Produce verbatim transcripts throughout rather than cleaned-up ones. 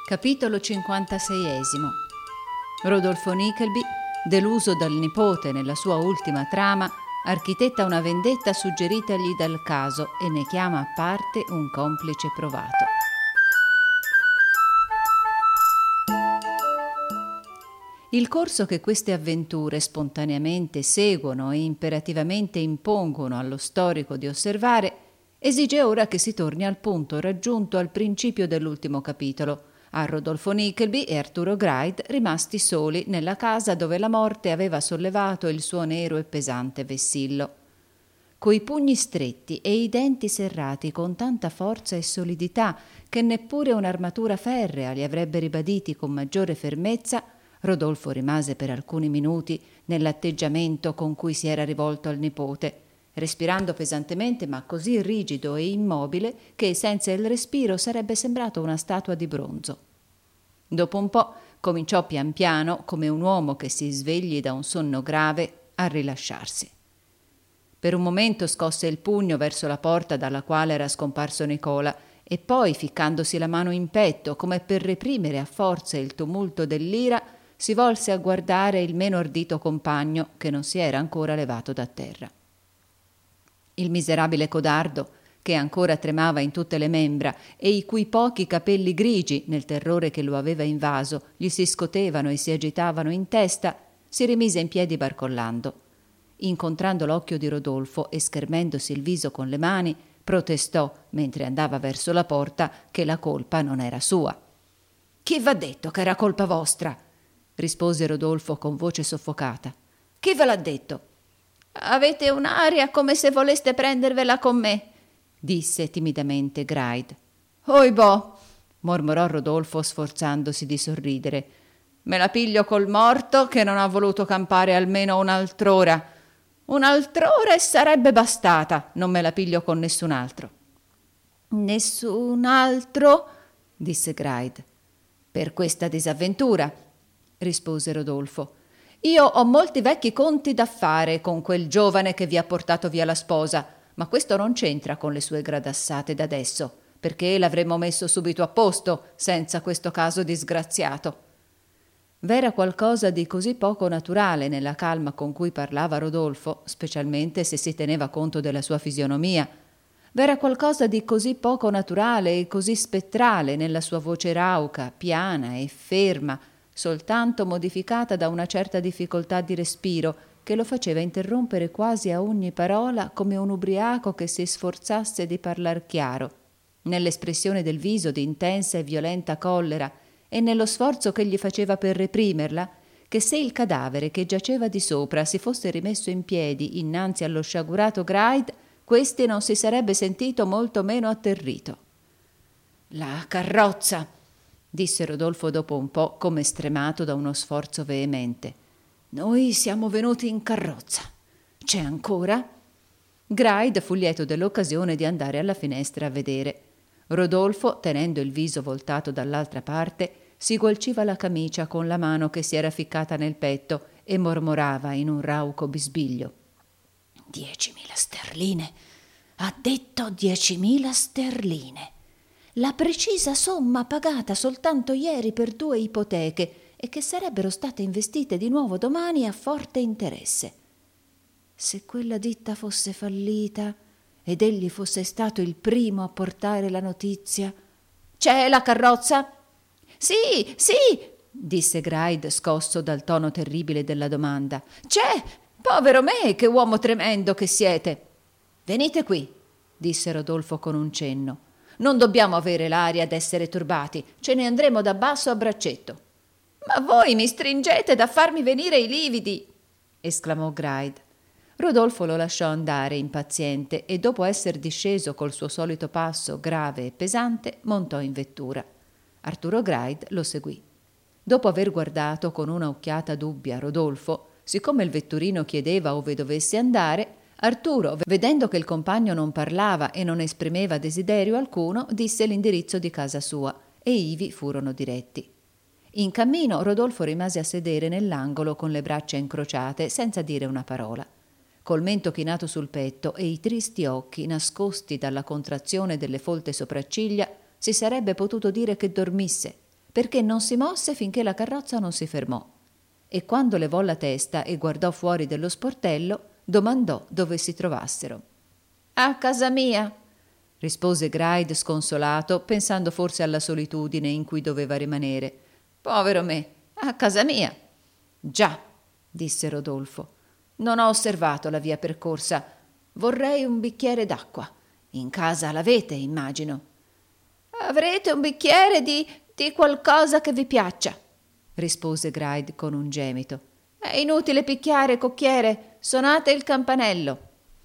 Capitolo cinquantaseiesimo. Rodolfo Nickleby, deluso dal nipote nella sua ultima trama, architetta una vendetta suggeritagli dal caso e ne chiama a parte un complice provato. Il corso che queste avventure spontaneamente seguono e imperativamente impongono allo storico di osservare esige ora che si torni al punto raggiunto al principio dell'ultimo capitolo, a Rodolfo Nickleby e Arturo Gride rimasti soli nella casa dove la morte aveva sollevato il suo nero e pesante vessillo. Coi pugni stretti e i denti serrati con tanta forza e solidità che neppure un'armatura ferrea li avrebbe ribaditi con maggiore fermezza, Rodolfo rimase per alcuni minuti nell'atteggiamento con cui si era rivolto al nipote, respirando pesantemente ma così rigido e immobile che senza il respiro sarebbe sembrato una statua di bronzo. Dopo un po' cominciò pian piano, come un uomo che si svegli da un sonno grave, a rilasciarsi. Per un momento scosse il pugno verso la porta dalla quale era scomparso Nicola e poi, ficcandosi la mano in petto come per reprimere a forza il tumulto dell'ira, si volse a guardare il meno ardito compagno che non si era ancora levato da terra. Il miserabile codardo, che ancora tremava in tutte le membra e i cui pochi capelli grigi, nel terrore che lo aveva invaso, gli si scotevano e si agitavano in testa, si rimise in piedi barcollando. Incontrando l'occhio di Rodolfo e schermendosi il viso con le mani, protestò, mentre andava verso la porta, che la colpa non era sua. «Chi v'ha detto che era colpa vostra?» rispose Rodolfo con voce soffocata. «Chi ve l'ha detto?» «Avete un'aria come se voleste prendervela con me», disse timidamente Gride. «Oibò», mormorò Rodolfo sforzandosi di sorridere, «me la piglio col morto che non ha voluto campare almeno un'altr'ora. Un'altr'ora e sarebbe bastata, non me la piglio con nessun altro». «Nessun altro?» disse Gride. «Per questa disavventura», rispose Rodolfo. «Io ho molti vecchi conti da fare con quel giovane che vi ha portato via la sposa, ma questo non c'entra con le sue gradassate d'adesso, perché l'avremmo messo subito a posto senza questo caso disgraziato». V'era qualcosa di così poco naturale nella calma con cui parlava Rodolfo, specialmente se si teneva conto della sua fisionomia. V'era qualcosa di così poco naturale e così spettrale nella sua voce rauca, piana e ferma, soltanto modificata da una certa difficoltà di respiro che lo faceva interrompere quasi a ogni parola come un ubriaco che si sforzasse di parlar chiaro, nell'espressione del viso di intensa e violenta collera e nello sforzo che gli faceva per reprimerla, che se il cadavere che giaceva di sopra si fosse rimesso in piedi innanzi allo sciagurato Gride, questi non si sarebbe sentito molto meno atterrito. «La carrozza!» disse Rodolfo dopo un po', come stremato da uno sforzo veemente. «Noi siamo venuti in carrozza. C'è ancora?» Gride fu lieto dell'occasione di andare alla finestra a vedere. Rodolfo, tenendo il viso voltato dall'altra parte, si gualciva la camicia con la mano che si era ficcata nel petto e mormorava in un rauco bisbiglio. «Diecimila sterline! Ha detto diecimila sterline! La precisa somma pagata soltanto ieri per due ipoteche e che sarebbero state investite di nuovo domani a forte interesse. Se quella ditta fosse fallita ed egli fosse stato il primo a portare la notizia...» «C'è la carrozza?» «Sì, sì!» disse Gride, scosso dal tono terribile della domanda. «C'è! Povero me, che uomo tremendo che siete!» «Venite qui», disse Rodolfo con un cenno. «Non dobbiamo avere l'aria d'essere turbati, ce ne andremo da basso a braccetto». «Ma voi mi stringete da farmi venire i lividi!» esclamò Gride. Rodolfo lo lasciò andare impaziente e dopo esser disceso col suo solito passo grave e pesante montò in vettura. Arturo Gride lo seguì. Dopo aver guardato con una occhiata dubbia Rodolfo, siccome il vetturino chiedeva ove dovesse andare, Arturo, vedendo che il compagno non parlava e non esprimeva desiderio alcuno, disse l'indirizzo di casa sua e ivi furono diretti. In cammino Rodolfo rimase a sedere nell'angolo con le braccia incrociate senza dire una parola. Col mento chinato sul petto e i tristi occhi nascosti dalla contrazione delle folte sopracciglia, si sarebbe potuto dire che dormisse, perché non si mosse finché la carrozza non si fermò. E quando levò la testa e guardò fuori dello sportello, domandò dove si trovassero. «A casa mia», rispose Gride sconsolato, pensando forse alla solitudine in cui doveva rimanere. «Povero me, a casa mia». «Già», disse Rodolfo, «non ho osservato la via percorsa. Vorrei un bicchiere d'acqua. In casa l'avete, immagino». «Avrete un bicchiere di, di qualcosa che vi piaccia», rispose Gride con un gemito. «È inutile picchiare, cocchiere, suonate il campanello».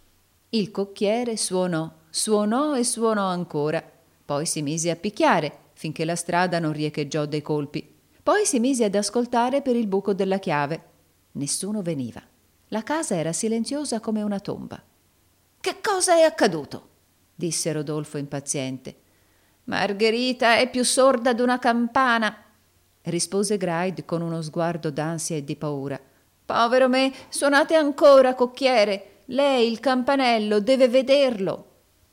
Il cocchiere suonò, suonò e suonò ancora. Poi si mise a picchiare, finché la strada non riecheggiò dei colpi. Poi si mise ad ascoltare per il buco della chiave. Nessuno veniva. La casa era silenziosa come una tomba. «Che cosa è accaduto?» disse Rodolfo impaziente. «Margherita è più sorda d'una campana», rispose Gride con uno sguardo d'ansia e di paura. «Povero me, suonate ancora, cocchiere. Lei il campanello deve vederlo».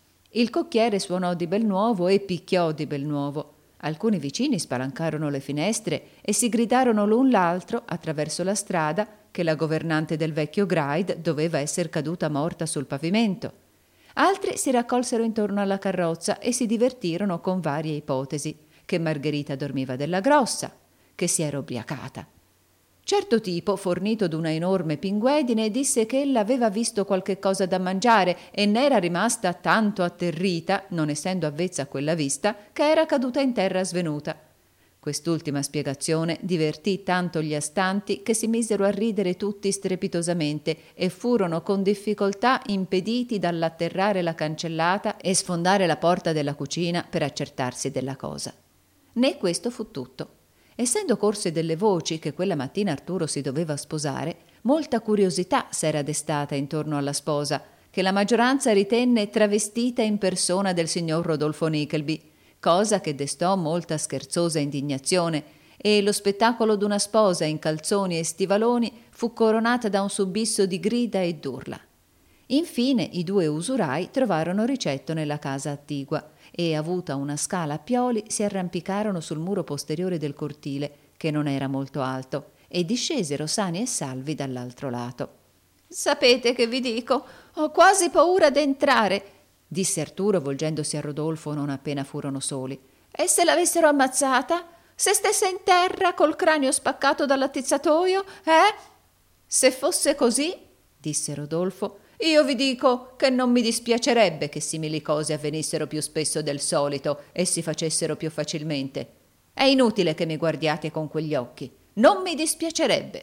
Il cocchiere suonò di bel nuovo e picchiò di bel nuovo. Alcuni vicini spalancarono le finestre e si gridarono l'un l'altro attraverso la strada che la governante del vecchio Gride doveva esser caduta morta sul pavimento. Altri si raccolsero intorno alla carrozza e si divertirono con varie ipotesi, che Margherita dormiva della grossa, che si era ubriacata. Certo tipo, fornito d'una enorme pinguedine, disse che ella aveva visto qualche cosa da mangiare e n'era rimasta tanto atterrita, non essendo avvezza a quella vista, che era caduta in terra svenuta. Quest'ultima spiegazione divertì tanto gli astanti che si misero a ridere tutti strepitosamente e furono con difficoltà impediti dall'atterrare la cancellata e sfondare la porta della cucina per accertarsi della cosa. Né questo fu tutto. Essendo corse delle voci che quella mattina Arturo si doveva sposare, molta curiosità s'era destata intorno alla sposa, che la maggioranza ritenne travestita in persona del signor Rodolfo Nickleby, cosa che destò molta scherzosa indignazione, e lo spettacolo d'una sposa in calzoni e stivaloni fu coronata da un subisso di grida e d'urla. Infine i due usurai trovarono ricetto nella casa attigua e, avuta una scala a pioli, si arrampicarono sul muro posteriore del cortile, che non era molto alto, e discesero sani e salvi dall'altro lato. «Sapete che vi dico? Ho quasi paura d'entrare», disse Arturo volgendosi a Rodolfo non appena furono soli. «E se l'avessero ammazzata? Se stesse in terra col cranio spaccato dall'attizzatoio? Eh?» «Se fosse così», disse Rodolfo, «io vi dico che non mi dispiacerebbe che simili cose avvenissero più spesso del solito e si facessero più facilmente. È inutile che mi guardiate con quegli occhi. Non mi dispiacerebbe».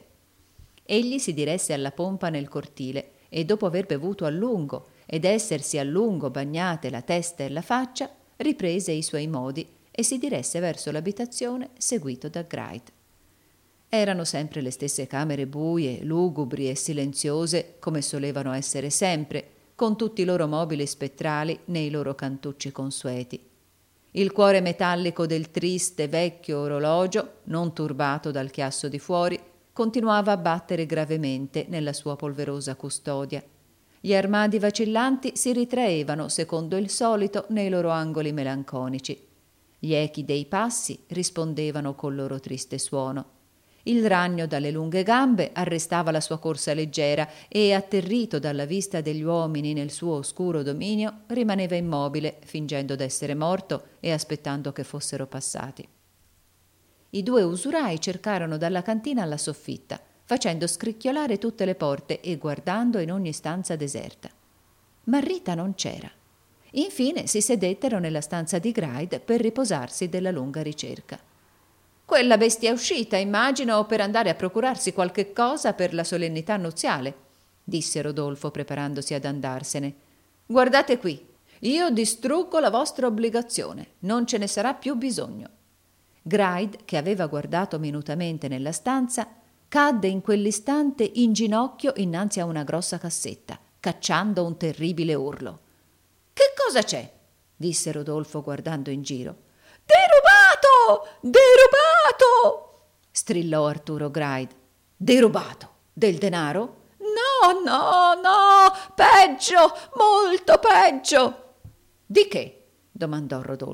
Egli si diresse alla pompa nel cortile e, dopo aver bevuto a lungo ed essersi a lungo bagnate la testa e la faccia, riprese i suoi modi e si diresse verso l'abitazione seguito da Gride. Erano sempre le stesse camere buie, lugubri e silenziose, come solevano essere sempre, con tutti i loro mobili spettrali nei loro cantucci consueti. Il cuore metallico del triste vecchio orologio, non turbato dal chiasso di fuori, continuava a battere gravemente nella sua polverosa custodia. Gli armadi vacillanti si ritraevano, secondo il solito, nei loro angoli melanconici. Gli echi dei passi rispondevano col loro triste suono. Il ragno dalle lunghe gambe arrestava la sua corsa leggera e, atterrito dalla vista degli uomini nel suo oscuro dominio, rimaneva immobile, fingendo d'essere morto e aspettando che fossero passati. I due usurai cercarono dalla cantina alla soffitta, facendo scricchiolare tutte le porte e guardando in ogni stanza deserta. Ma Rita non c'era. Infine si sedettero nella stanza di Gride per riposarsi della lunga ricerca. «Quella bestia è uscita, immagino, per andare a procurarsi qualche cosa per la solennità nuziale», disse Rodolfo preparandosi ad andarsene. «Guardate qui, io distruggo la vostra obbligazione, non ce ne sarà più bisogno». Gride, che aveva guardato minutamente nella stanza, cadde in quell'istante in ginocchio innanzi a una grossa cassetta, cacciando un terribile urlo. «Che cosa c'è?» disse Rodolfo guardando in giro. «Derubato! Derubato!» strillò Arturo Gride. «Derubato? Del denaro?» «No, no, no! Peggio! Molto peggio!» «Di che?» domandò Rodolfo.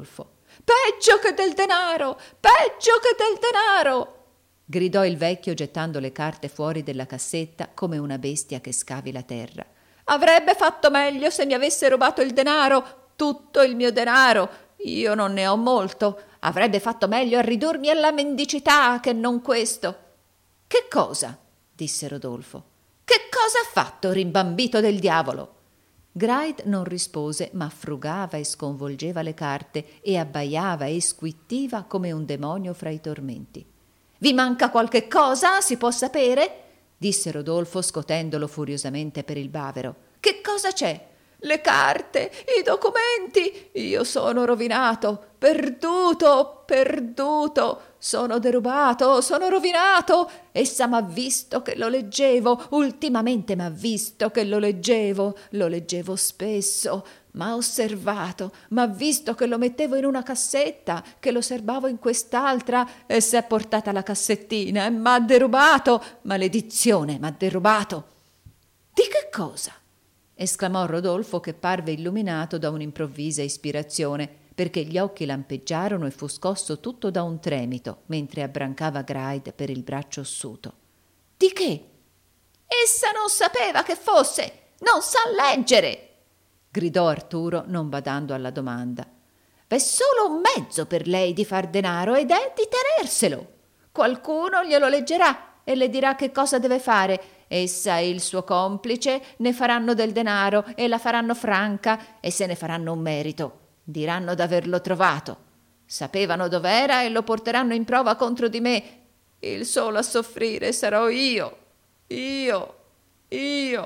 Peggio che del denaro! Peggio che del denaro! Gridò il vecchio gettando le carte fuori della cassetta come una bestia che scavi la terra. Avrebbe fatto meglio se mi avesse rubato il denaro, tutto il mio denaro. Io non ne ho molto. Avrebbe fatto meglio a ridurmi alla mendicità che non questo. Che cosa? Disse Rodolfo. Che cosa ha fatto, rimbambito del diavolo? Gride non rispose, ma frugava e sconvolgeva le carte e abbaiava e squittiva come un demonio fra i tormenti. Vi manca qualche cosa, si può sapere? Disse Rodolfo scotendolo furiosamente per il bavero. Che cosa c'è? Le carte, i documenti. Io sono rovinato, perduto, perduto. Sono derubato, sono rovinato. Essa m'ha visto che lo leggevo, ultimamente m'ha visto che lo leggevo, lo leggevo spesso. M'ha osservato, m'ha visto che lo mettevo in una cassetta, che lo serbavo in quest'altra e s'è portata la cassettina e m'ha derubato. Maledizione, m'ha derubato. Di che cosa? Esclamò Rodolfo, che parve illuminato da un'improvvisa ispirazione, perché gli occhi lampeggiarono e fu scosso tutto da un tremito mentre abbrancava Gride per il braccio ossuto. Di che? Essa non sapeva che fosse, non sa leggere, gridò Arturo non badando alla domanda. V'è solo un mezzo per lei di far denaro ed è di tenerselo. Qualcuno glielo leggerà e le dirà che cosa deve fare. Essa e il suo complice ne faranno del denaro e la faranno franca e se ne faranno un merito. Diranno d'averlo trovato. Sapevano dov'era e lo porteranno in prova contro di me. Il solo a soffrire sarò io. Io. Io.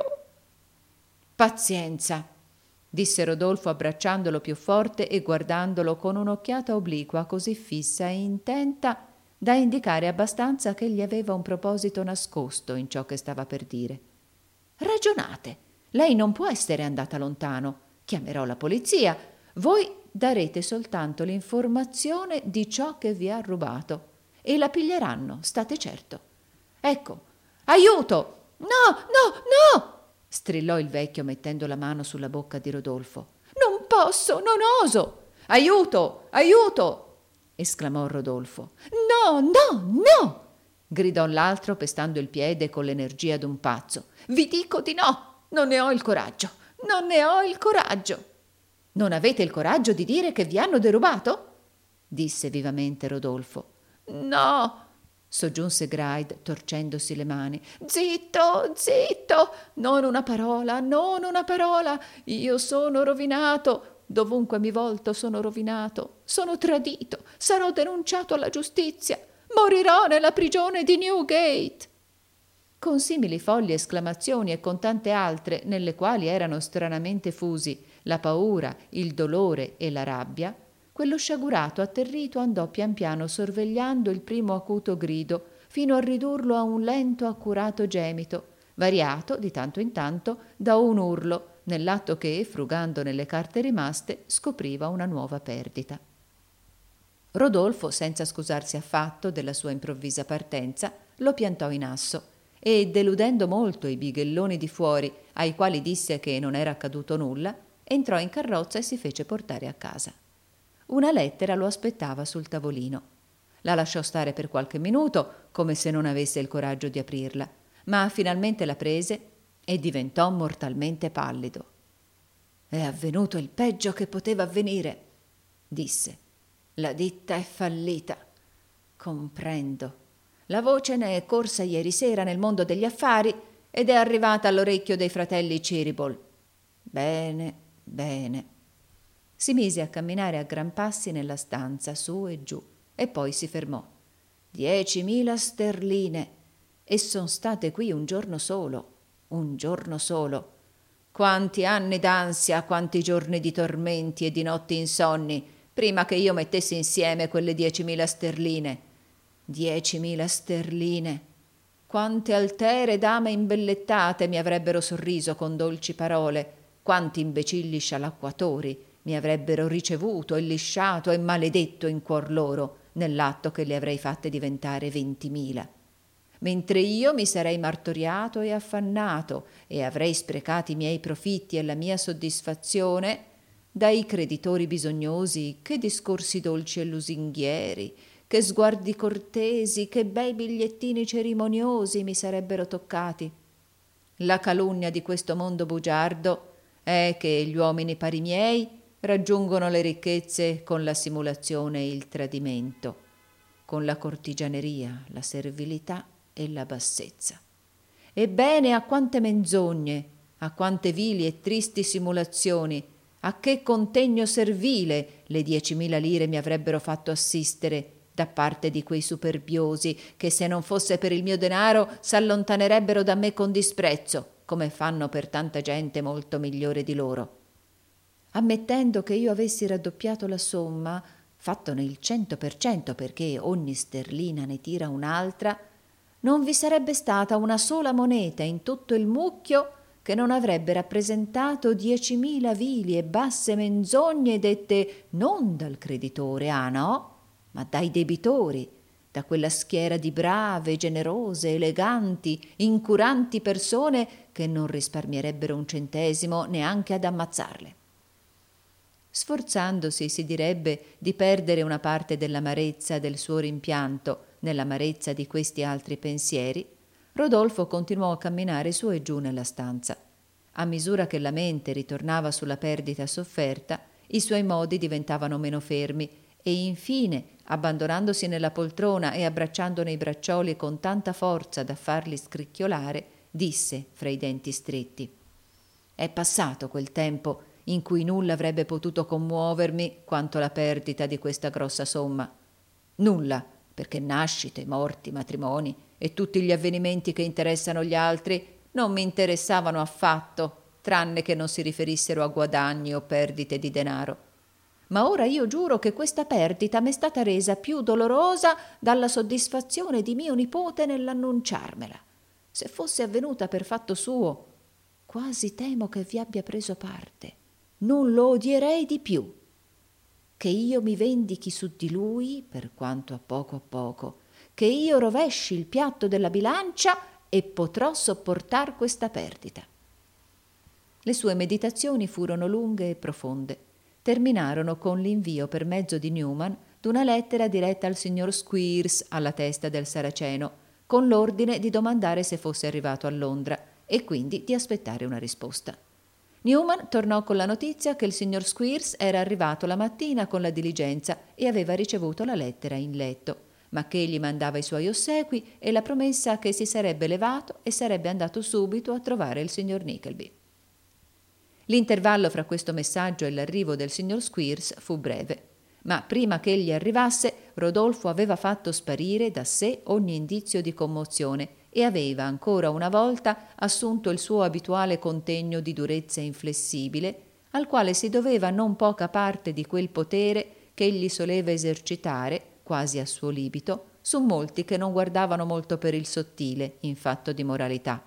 Pazienza, disse Rodolfo abbracciandolo più forte e guardandolo con un'occhiata obliqua così fissa e intenta da indicare abbastanza che egli aveva un proposito nascosto in ciò che stava per dire. Ragionate, lei non può essere andata lontano. Chiamerò la polizia. Voi darete soltanto l'informazione di ciò che vi ha rubato e la piglieranno, state certo. Ecco, aiuto! No, no, no! Strillò il vecchio mettendo la mano sulla bocca di Rodolfo. Non posso, non oso! Aiuto, aiuto! Esclamò Rodolfo. No, no, no! Gridò l'altro pestando il piede con l'energia d'un pazzo. Vi dico di no! Non ne ho il coraggio! Non ne ho il coraggio! Non avete il coraggio di dire che vi hanno derubato? Disse vivamente Rodolfo. No! Soggiunse Gride torcendosi le mani. Zitto, zitto! Non una parola, non una parola! Io sono rovinato! Dovunque mi volto sono rovinato, sono tradito, sarò denunciato alla giustizia, morirò nella prigione di Newgate. Con simili folli esclamazioni e con tante altre, nelle quali erano stranamente fusi la paura, il dolore e la rabbia, quello sciagurato atterrito andò pian piano sorvegliando il primo acuto grido, fino a ridurlo a un lento accurato gemito, variato di tanto in tanto da un urlo, nell'atto che, frugando nelle carte rimaste, scopriva una nuova perdita. Rodolfo, senza scusarsi affatto della sua improvvisa partenza, lo piantò in asso e, deludendo molto i bighelloni di fuori, ai quali disse che non era accaduto nulla, entrò in carrozza e si fece portare a casa. Una lettera lo aspettava sul tavolino. La lasciò stare per qualche minuto, come se non avesse il coraggio di aprirla, ma finalmente la prese e diventò mortalmente pallido. È avvenuto il peggio che poteva avvenire, disse. La ditta è fallita. Comprendo. La voce ne è corsa ieri sera nel mondo degli affari ed è arrivata all'orecchio dei fratelli Cheeryble. Bene, bene. Si mise a camminare a gran passi nella stanza, su e giù, e poi si fermò. Diecimila sterline. E son state qui un giorno solo. Un giorno solo. Quanti anni d'ansia, quanti giorni di tormenti e di notti insonni, prima che io mettessi insieme quelle diecimila sterline. Diecimila sterline. Quante altere dame imbellettate mi avrebbero sorriso con dolci parole, quanti imbecilli scialacquatori mi avrebbero ricevuto e lisciato e maledetto in cuor loro nell'atto che le avrei fatte diventare ventimila. Mentre io mi sarei martoriato e affannato e avrei sprecati i miei profitti e la mia soddisfazione, dai creditori bisognosi, che discorsi dolci e lusinghieri, che sguardi cortesi, che bei bigliettini cerimoniosi mi sarebbero toccati. La calunnia di questo mondo bugiardo è che gli uomini pari miei raggiungono le ricchezze con la simulazione e il tradimento, con la cortigianeria, la servilità e la bassezza. Ebbene, a quante menzogne, a quante vili e tristi simulazioni, a che contegno servile le diecimila lire mi avrebbero fatto assistere da parte di quei superbiosi che, se non fosse per il mio denaro, s'allontanerebbero da me con disprezzo, come fanno per tanta gente molto migliore di loro. Ammettendo che io avessi raddoppiato la somma, fattone il cento per cento perché ogni sterlina ne tira un'altra, non vi sarebbe stata una sola moneta in tutto il mucchio che non avrebbe rappresentato diecimila vili e basse menzogne dette non dal creditore, ah no, ma dai debitori, da quella schiera di brave, generose, eleganti, incuranti persone che non risparmierebbero un centesimo neanche ad ammazzarle. Sforzandosi, si direbbe, di perdere una parte dell'amarezza del suo rimpianto nell'amarezza di questi altri pensieri, Rodolfo continuò a camminare su e giù nella stanza. A misura che la mente ritornava sulla perdita sofferta, i suoi modi diventavano meno fermi e infine, abbandonandosi nella poltrona e abbracciandone i braccioli con tanta forza da farli scricchiolare, disse fra i denti stretti: «È passato quel tempo in cui nulla avrebbe potuto commuovermi quanto la perdita di questa grossa somma. Nulla, perché nascite, morti, matrimoni e tutti gli avvenimenti che interessano gli altri non mi interessavano affatto, tranne che non si riferissero a guadagni o perdite di denaro. Ma ora io giuro che questa perdita m'è stata resa più dolorosa dalla soddisfazione di mio nipote nell'annunciarmela. Se fosse avvenuta per fatto suo, quasi temo che vi abbia preso parte. Non lo odierei di più. Che io mi vendichi su di lui, per quanto a poco a poco, che io rovesci il piatto della bilancia e potrò sopportar questa perdita». Le sue meditazioni furono lunghe e profonde. Terminarono con l'invio per mezzo di Newman d'una lettera diretta al signor Squeers alla testa del Saraceno, con l'ordine di domandare se fosse arrivato a Londra e quindi di aspettare una risposta. Newman tornò con la notizia che il signor Squeers era arrivato la mattina con la diligenza e aveva ricevuto la lettera in letto, ma che egli mandava i suoi ossequi e la promessa che si sarebbe levato e sarebbe andato subito a trovare il signor Nickleby. L'intervallo fra questo messaggio e l'arrivo del signor Squeers fu breve, ma prima che egli arrivasse Rodolfo aveva fatto sparire da sé ogni indizio di commozione e aveva ancora una volta assunto il suo abituale contegno di durezza inflessibile, al quale si doveva non poca parte di quel potere che egli soleva esercitare, quasi a suo libito, su molti che non guardavano molto per il sottile in fatto di moralità.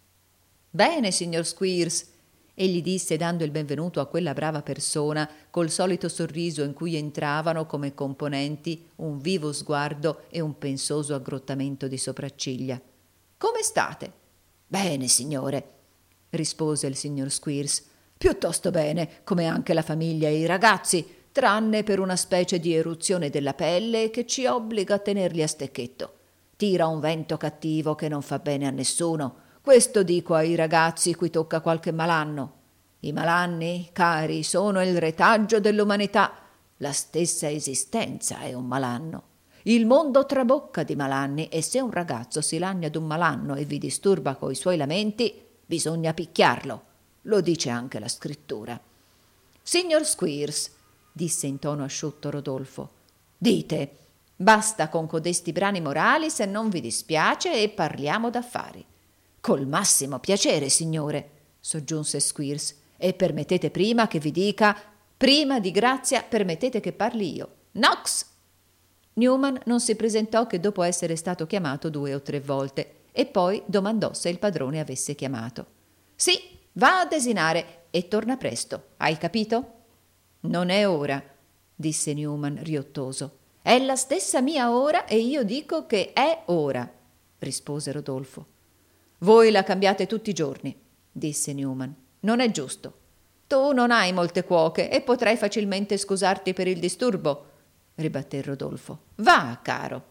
«Bene, signor Squeers», egli disse dando il benvenuto a quella brava persona col solito sorriso in cui entravano come componenti un vivo sguardo e un pensoso aggrottamento di sopracciglia. «Come state?» «Bene, signore», rispose il signor Squeers. «Piuttosto bene, come anche la famiglia e i ragazzi, tranne per una specie di eruzione della pelle che ci obbliga a tenerli a stecchetto. Tira un vento cattivo che non fa bene a nessuno. Questo dico ai ragazzi cui tocca qualche malanno. I malanni, cari, sono il retaggio dell'umanità. La stessa esistenza è un malanno. Il mondo trabocca di malanni e se un ragazzo si lagna d'un malanno e vi disturba coi suoi lamenti, bisogna picchiarlo. Lo dice anche la scrittura». «Signor Squeers», disse in tono asciutto Rodolfo, «dite, basta con codesti brani morali se non vi dispiace e parliamo d'affari». «Col massimo piacere, signore», soggiunse Squeers, «e permettete prima che vi dica, prima di grazia permettete che parli io. Knox!» Newman non si presentò che dopo essere stato chiamato due o tre volte e poi domandò se il padrone avesse chiamato. «Sì, va a desinare e torna presto, hai capito?» «Non è ora», disse Newman riottoso. «È la stessa mia ora e io dico che è ora», rispose Rodolfo. «Voi la cambiate tutti i giorni», disse Newman. «Non è giusto. Tu non hai molte cuoche e potrei facilmente scusarti per il disturbo, ribatté Rodolfo. Va, caro.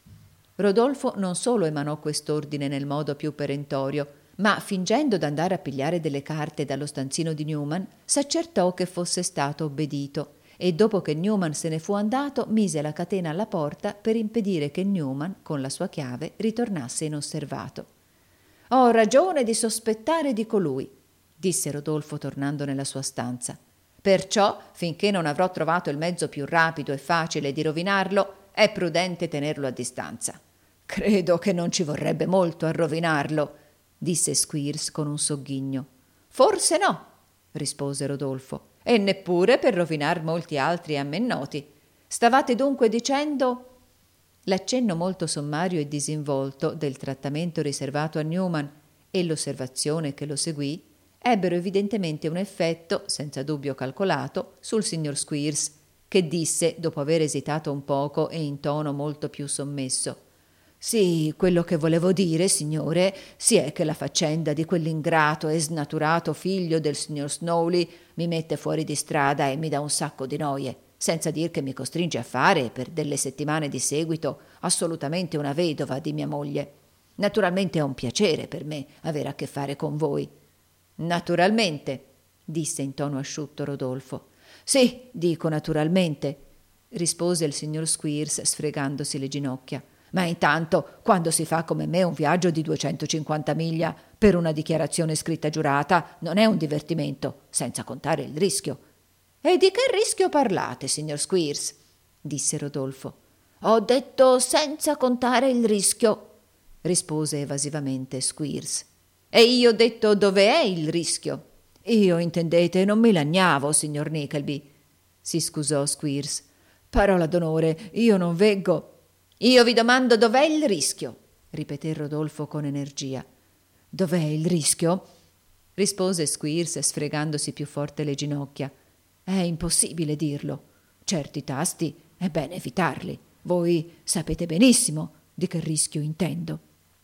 Rodolfo non solo emanò quest'ordine nel modo più perentorio, ma fingendo d'andare a pigliare delle carte dallo stanzino di Newman, s'accertò che fosse stato obbedito e dopo che Newman se ne fu andato mise la catena alla porta per impedire che Newman, con la sua chiave, ritornasse inosservato. «Ho ragione di sospettare di colui», disse Rodolfo tornando nella sua stanza. «Perciò, finché non avrò trovato il mezzo più rapido e facile di rovinarlo, è prudente tenerlo a distanza». «Credo che non ci vorrebbe molto a rovinarlo», disse Squeers con un sogghigno. «Forse no», rispose Rodolfo, «e neppure per rovinar molti altri a me noti. Stavate dunque dicendo...» L'accenno molto sommario e disinvolto del trattamento riservato a Newman e l'osservazione che lo seguì ebbero evidentemente un effetto, senza dubbio calcolato, sul signor Squeers, che disse, dopo aver esitato un poco e in tono molto più sommesso: «Sì, quello che volevo dire, signore, si è che la faccenda di quell'ingrato e snaturato figlio del signor Snowley mi mette fuori di strada e mi dà un sacco di noie, senza dir che mi costringe a fare, per delle settimane di seguito, assolutamente una vedova di mia moglie. Naturalmente è un piacere per me avere a che fare con voi». «Naturalmente», disse in tono asciutto Rodolfo. «Sì, dico naturalmente», rispose il signor Squeers sfregandosi le ginocchia. «Ma intanto, quando si fa come me un viaggio di duecentocinquanta miglia per una dichiarazione scritta giurata, non è un divertimento, senza contare il rischio». «E di che rischio parlate, signor Squeers?» disse Rodolfo. «Ho detto senza contare il rischio», rispose evasivamente Squeers. «E io ho detto dove è il rischio?» «Io, intendete, non mi lagnavo, signor Nickleby», si scusò Squeers. «Parola d'onore, io non veggo...» «Io vi domando dov'è il rischio», ripeté Rodolfo con energia. «Dov'è il rischio?» rispose Squeers sfregandosi più forte le ginocchia. «È impossibile dirlo. Certi tasti è bene evitarli. Voi sapete benissimo di che rischio intendo».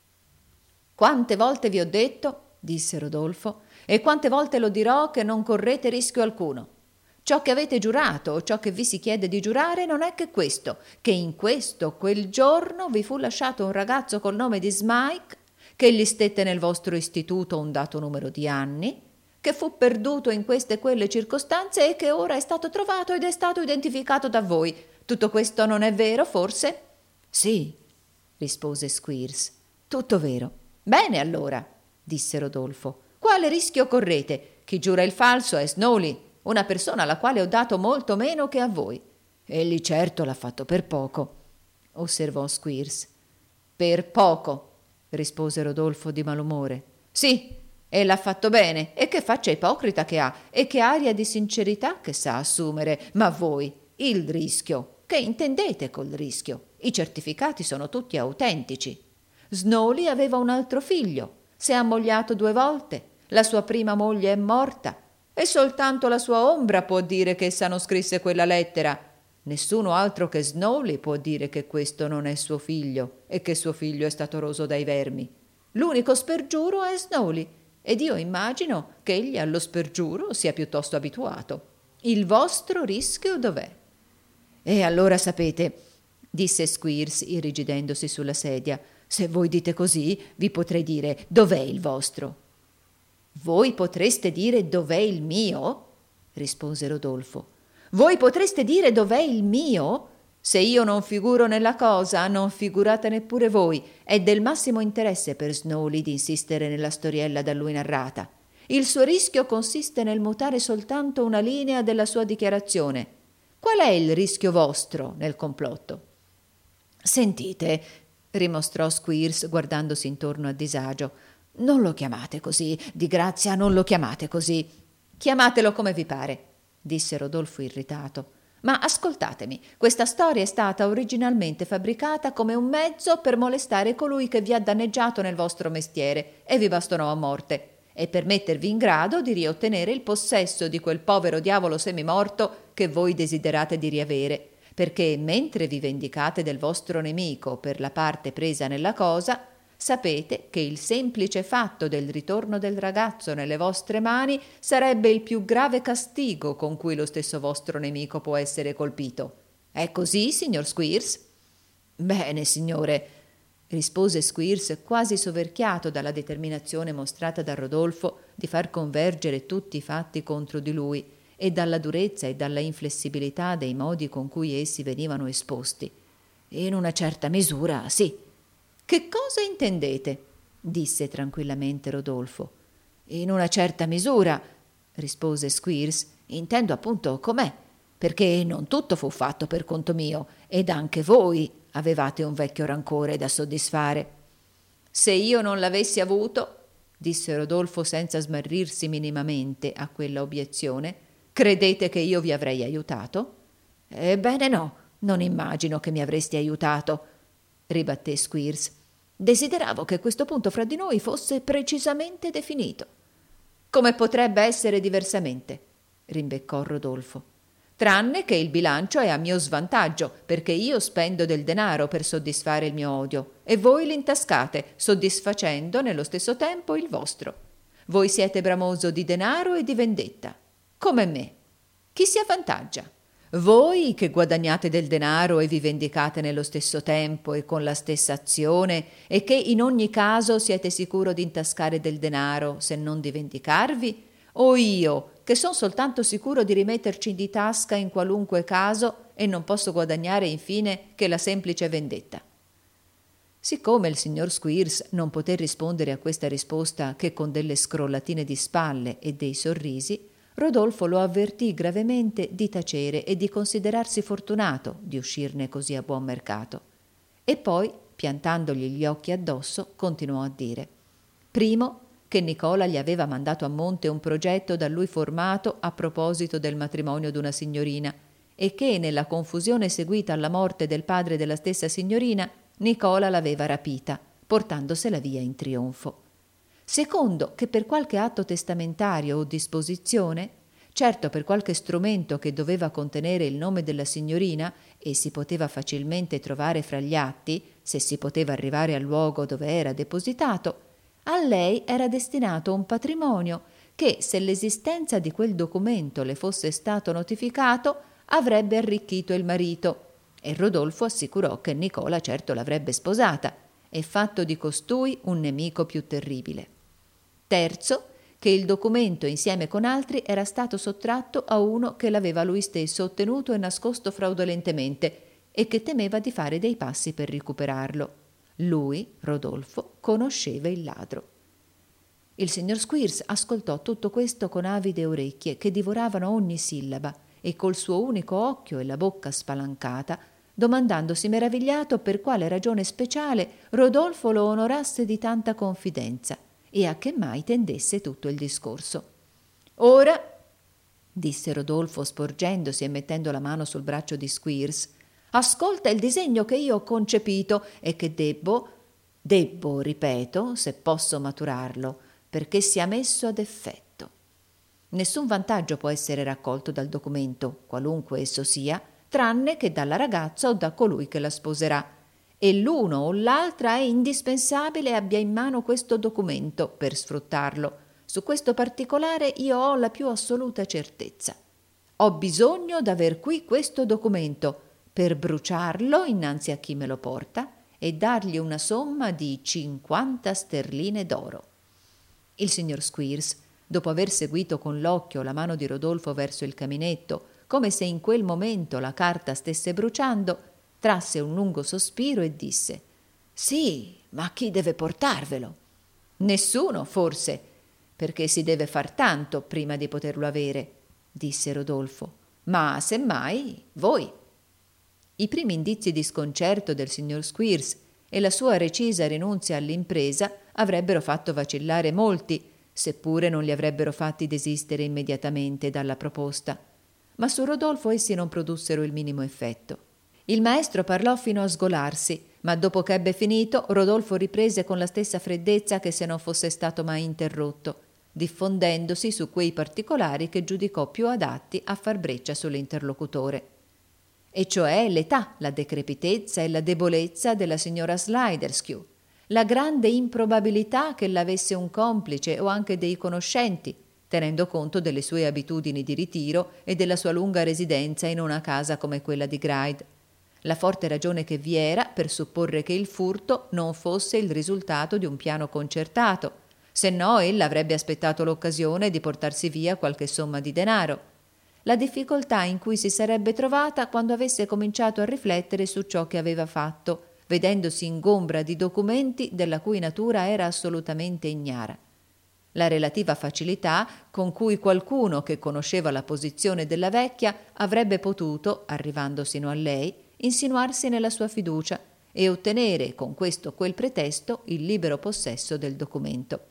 «Quante volte vi ho detto», disse Rodolfo, «e quante volte lo dirò, che non correte rischio alcuno. Ciò che avete giurato o ciò che vi si chiede di giurare non è che questo, che in questo o quel giorno vi fu lasciato un ragazzo col nome di Smike, che gli stette nel vostro istituto un dato numero di anni, che fu perduto in queste e quelle circostanze e che ora è stato trovato ed è stato identificato da voi. Tutto questo non è vero, forse?» «Sì», rispose Squeers, «tutto vero». «Bene, allora», disse Rodolfo, «quale rischio correte? Chi giura il falso è Snowley, una persona alla quale ho dato molto meno che a voi». «Egli certo l'ha fatto per poco», osservò Squeers. «Per poco», rispose Rodolfo di malumore. «Sì, e l'ha fatto bene, e che faccia ipocrita che ha, e che aria di sincerità che sa assumere. Ma voi, il rischio, che intendete col rischio? I certificati sono tutti autentici. Snowley aveva un altro figlio, si è ammogliato due volte, la sua prima moglie è morta e soltanto la sua ombra può dire che essa non scrisse quella lettera. Nessuno altro che Snowley può dire che questo non è suo figlio e che suo figlio è stato roso dai vermi. L'unico spergiuro è Snowley ed io immagino che egli allo spergiuro sia piuttosto abituato. Il vostro rischio dov'è?» «E allora sapete», disse Squeers irrigidendosi sulla sedia, «se voi dite così, vi potrei dire dov'è il vostro». «Voi potreste dire dov'è il mio?» rispose Rodolfo. «Voi potreste dire dov'è il mio? Se io non figuro nella cosa, non figurate neppure voi. È del massimo interesse per Snowley di insistere nella storiella da lui narrata. Il suo rischio consiste nel mutare soltanto una linea della sua dichiarazione. Qual è il rischio vostro nel complotto?» «Sentite», rimostrò Squeers guardandosi intorno a disagio, «non lo chiamate così, di grazia non lo chiamate così». «Chiamatelo come vi pare», disse Rodolfo irritato. «Ma ascoltatemi, questa storia è stata originalmente fabbricata come un mezzo per molestare colui che vi ha danneggiato nel vostro mestiere e vi bastonò a morte, e per mettervi in grado di riottenere il possesso di quel povero diavolo semimorto che voi desiderate di riavere, perché mentre vi vendicate del vostro nemico per la parte presa nella cosa, sapete che il semplice fatto del ritorno del ragazzo nelle vostre mani sarebbe il più grave castigo con cui lo stesso vostro nemico può essere colpito. È così, signor Squeers? Bene, signore, rispose Squeers, quasi soverchiato dalla determinazione mostrata da Rodolfo di far convergere tutti i fatti contro di lui e dalla durezza e dalla inflessibilità dei modi con cui essi venivano esposti. In una certa misura, sì. Che cosa intendete? Disse tranquillamente Rodolfo. In una certa misura, rispose Squeers, intendo appunto com'è, perché non tutto fu fatto per conto mio, ed anche voi avevate un vecchio rancore da soddisfare. Se io non l'avessi avuto, disse Rodolfo senza smarrirsi minimamente a quella obiezione, credete che io vi avrei aiutato? Ebbene no, non immagino che mi avresti aiutato, ribatté Squeers. Desideravo che questo punto fra di noi fosse precisamente definito. Come potrebbe essere diversamente? Rimbeccò Rodolfo. Tranne che il bilancio è a mio svantaggio, perché io spendo del denaro per soddisfare il mio odio e voi l'intascate, soddisfacendo nello stesso tempo il vostro. Voi siete bramoso di denaro e di vendetta, come me. Chi si avvantaggia? Voi che guadagnate del denaro e vi vendicate nello stesso tempo e con la stessa azione e che in ogni caso siete sicuro di intascare del denaro se non di vendicarvi? O io che son soltanto sicuro di rimetterci di tasca in qualunque caso e non posso guadagnare infine che la semplice vendetta? Siccome il signor Squeers non poté rispondere a questa risposta che con delle scrollatine di spalle e dei sorrisi, Rodolfo lo avvertì gravemente di tacere e di considerarsi fortunato di uscirne così a buon mercato. E poi, piantandogli gli occhi addosso, continuò a dire: primo, che Nicola gli aveva mandato a monte un progetto da lui formato a proposito del matrimonio d'una signorina e che, nella confusione seguita alla morte del padre della stessa signorina, Nicola l'aveva rapita, portandosela via in trionfo. Secondo, che per qualche atto testamentario o disposizione, certo per qualche strumento che doveva contenere il nome della signorina e si poteva facilmente trovare fra gli atti, se si poteva arrivare al luogo dove era depositato, a lei era destinato un patrimonio che, se l'esistenza di quel documento le fosse stato notificato, avrebbe arricchito il marito, e Rodolfo assicurò che Nicola certo l'avrebbe sposata e fatto di costui un nemico più terribile. Terzo, che il documento insieme con altri era stato sottratto a uno che l'aveva lui stesso ottenuto e nascosto fraudolentemente e che temeva di fare dei passi per recuperarlo. Lui, Rodolfo, conosceva il ladro. Il signor Squeers ascoltò tutto questo con avide orecchie che divoravano ogni sillaba e col suo unico occhio e la bocca spalancata, domandandosi meravigliato per quale ragione speciale Rodolfo lo onorasse di tanta confidenza e a che mai tendesse tutto il discorso. Ora, disse Rodolfo sporgendosi e mettendo la mano sul braccio di Squeers, ascolta il disegno che io ho concepito e che debbo, debbo, ripeto, se posso maturarlo, perché sia messo ad effetto. Nessun vantaggio può essere raccolto dal documento, qualunque esso sia, tranne che dalla ragazza o da colui che la sposerà, e l'uno o l'altra è indispensabile abbia in mano questo documento per sfruttarlo. Su questo particolare io ho la più assoluta certezza. Ho bisogno d'aver qui questo documento per bruciarlo innanzi a chi me lo porta e dargli una somma di cinquanta sterline d'oro. Il signor Squeers, dopo aver seguito con l'occhio la mano di Rodolfo verso il caminetto, come se in quel momento la carta stesse bruciando, trasse un lungo sospiro e disse: «Sì, ma chi deve portarvelo?» «Nessuno, forse, perché si deve far tanto prima di poterlo avere», disse Rodolfo. «Ma se mai, voi». I primi indizi di sconcerto del signor Squeers e la sua recisa rinunzia all'impresa avrebbero fatto vacillare molti, seppure non li avrebbero fatti desistere immediatamente dalla proposta. Ma su Rodolfo essi non produssero il minimo effetto. Il maestro parlò fino a sgolarsi, ma dopo che ebbe finito, Rodolfo riprese con la stessa freddezza che se non fosse stato mai interrotto, diffondendosi su quei particolari che giudicò più adatti a far breccia sull'interlocutore. E cioè l'età, la decrepitezza e la debolezza della signora Sliderskew, la grande improbabilità che l'avesse un complice o anche dei conoscenti, tenendo conto delle sue abitudini di ritiro e della sua lunga residenza in una casa come quella di Gride. La forte ragione che vi era per supporre che il furto non fosse il risultato di un piano concertato, se no ella avrebbe aspettato l'occasione di portarsi via qualche somma di denaro. La difficoltà in cui si sarebbe trovata quando avesse cominciato a riflettere su ciò che aveva fatto, vedendosi ingombra di documenti della cui natura era assolutamente ignara. La relativa facilità con cui qualcuno che conosceva la posizione della vecchia avrebbe potuto, arrivando sino a lei, insinuarsi nella sua fiducia e ottenere con questo o quel pretesto il libero possesso del documento.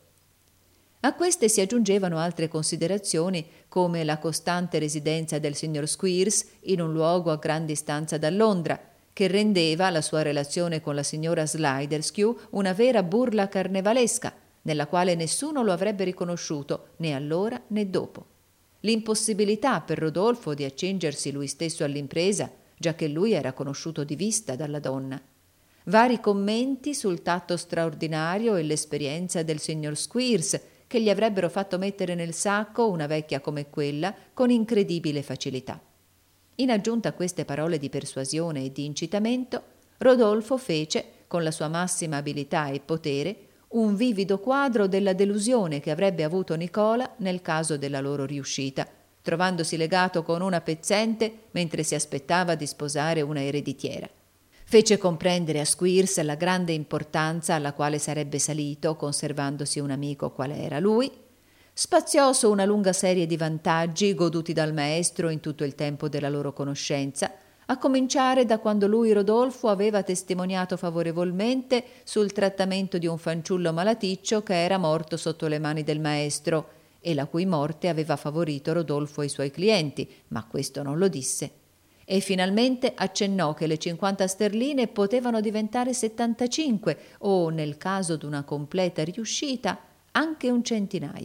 A queste si aggiungevano altre considerazioni, come la costante residenza del signor Squeers in un luogo a gran distanza da Londra, che rendeva la sua relazione con la signora Sliderskew una vera burla carnevalesca, nella quale nessuno lo avrebbe riconosciuto, né allora né dopo. L'impossibilità per Rodolfo di accingersi lui stesso all'impresa, giacché lui era conosciuto di vista dalla donna. Vari commenti sul tatto straordinario e l'esperienza del signor Squeers, che gli avrebbero fatto mettere nel sacco una vecchia come quella con incredibile facilità. In aggiunta a queste parole di persuasione e di incitamento, Rodolfo fece, con la sua massima abilità e potere, un vivido quadro della delusione che avrebbe avuto Nicola nel caso della loro riuscita, trovandosi legato con una pezzente mentre si aspettava di sposare una ereditiera. Fece comprendere a Squeers la grande importanza alla quale sarebbe salito, conservandosi un amico quale era lui. Spaziò su una lunga serie di vantaggi goduti dal maestro in tutto il tempo della loro conoscenza, a cominciare da quando lui, Rodolfo, aveva testimoniato favorevolmente sul trattamento di un fanciullo malaticcio che era morto sotto le mani del maestro e la cui morte aveva favorito Rodolfo e i suoi clienti, ma questo non lo disse. E finalmente accennò che le cinquanta sterline potevano diventare settantacinque o, nel caso d'una completa riuscita, anche un centinaio.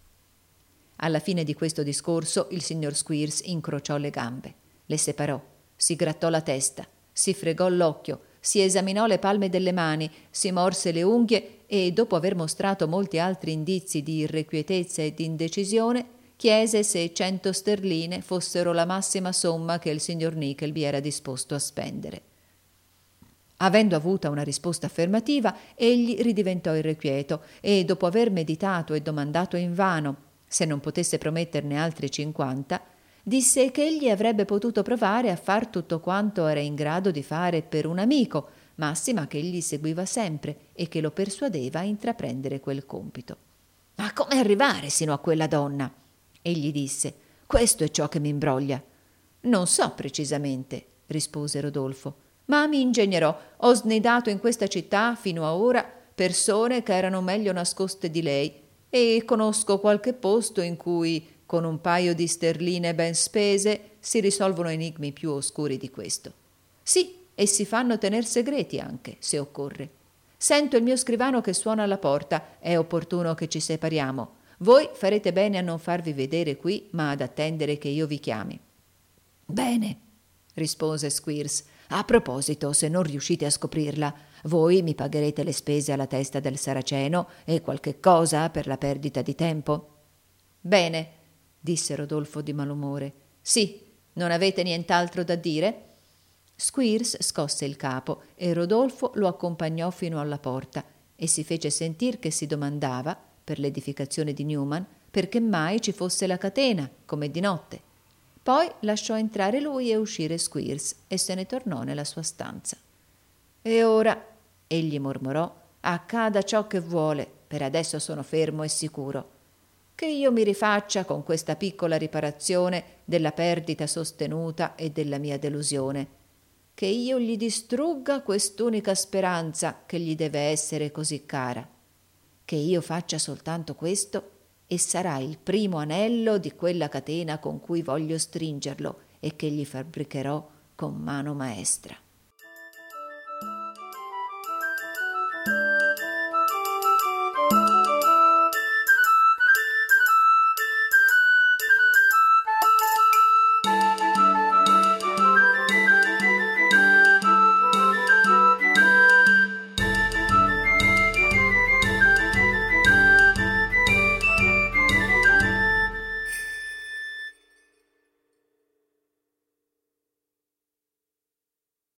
Alla fine di questo discorso il signor Squeers incrociò le gambe, le separò, si grattò la testa, si fregò l'occhio, si esaminò le palme delle mani, si morse le unghie e, dopo aver mostrato molti altri indizi di irrequietezza e di indecisione, chiese se cento sterline fossero la massima somma che il signor Nickleby era disposto a spendere. Avendo avuta una risposta affermativa, egli ridiventò irrequieto e, dopo aver meditato e domandato invano se non potesse prometterne altri cinquanta, disse che egli avrebbe potuto provare a far tutto quanto era in grado di fare per un amico, massima che egli seguiva sempre e che lo persuadeva a intraprendere quel compito. «Ma come arrivare sino a quella donna?» Egli disse: «Questo è ciò che mi imbroglia». «Non so precisamente», rispose Rodolfo, «ma mi ingegnerò. Ho snidato in questa città fino a ora persone che erano meglio nascoste di lei e conosco qualche posto in cui, con un paio di sterline ben spese, si risolvono enigmi più oscuri di questo. Sì, e si fanno tener segreti anche, se occorre. Sento il mio scrivano che suona alla porta. È opportuno che ci separiamo. Voi farete bene a non farvi vedere qui, ma ad attendere che io vi chiami». «Bene», rispose Squeers. «A proposito, se non riuscite a scoprirla, voi mi pagherete le spese alla testa del Saraceno e qualche cosa per la perdita di tempo?» «Bene», disse Rodolfo di malumore. «Sì, non avete nient'altro da dire?» Squeers scosse il capo e Rodolfo lo accompagnò fino alla porta e si fece sentir che si domandava, per l'edificazione di Newman, perché mai ci fosse la catena, come di notte. Poi lasciò entrare lui e uscire Squeers e se ne tornò nella sua stanza. «E ora», egli mormorò, «accada ciò che vuole, per adesso sono fermo e sicuro. Che io mi rifaccia con questa piccola riparazione della perdita sostenuta e della mia delusione. Che io gli distrugga quest'unica speranza che gli deve essere così cara. Che io faccia soltanto questo e sarà il primo anello di quella catena con cui voglio stringerlo e che gli fabbricherò con mano maestra».